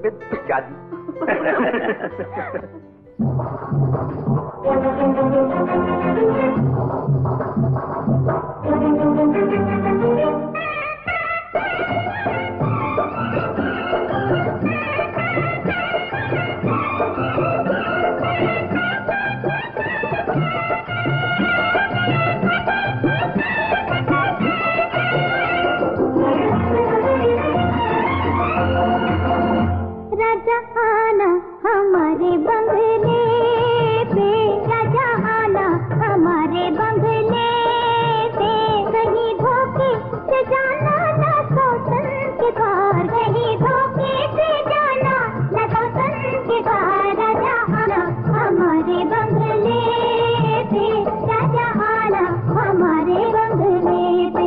With शादी। राजा आना हमारे बंगले पे, राजा आना हमारे बंगले पे, कहीं धोखे से जाना ना सौतन के बाहर, कहीं धोखे से जाना ना सौतन के बाहर, राजा आना हमारे बंगले पे, राजा आना हमारे बंगले पे।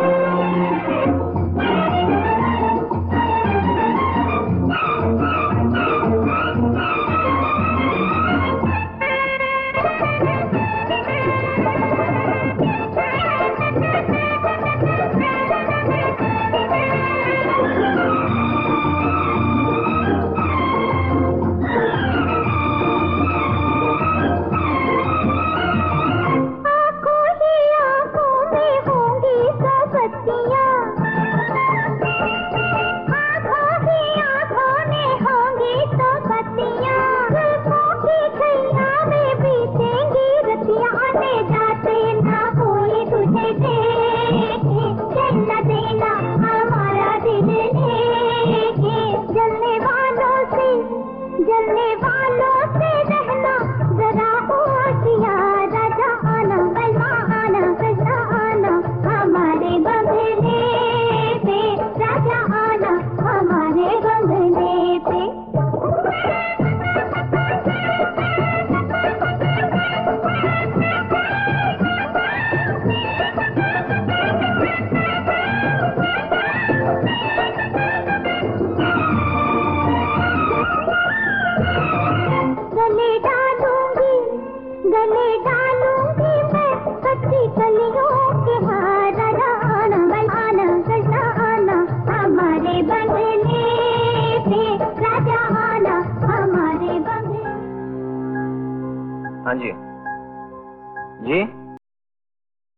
जलने वालों से रहना जरा होशियार, राजा आना बलवा आना सजना आना हमारे बंगले पे, राजा आना हमारे बंगले पे। गले डालूंगी मैं कच्ची कलियों के हार, राजा आना बलवाना सजना आना हमारे बंगले पे, राजा आना हमारे बंगले। हाँ जी जी।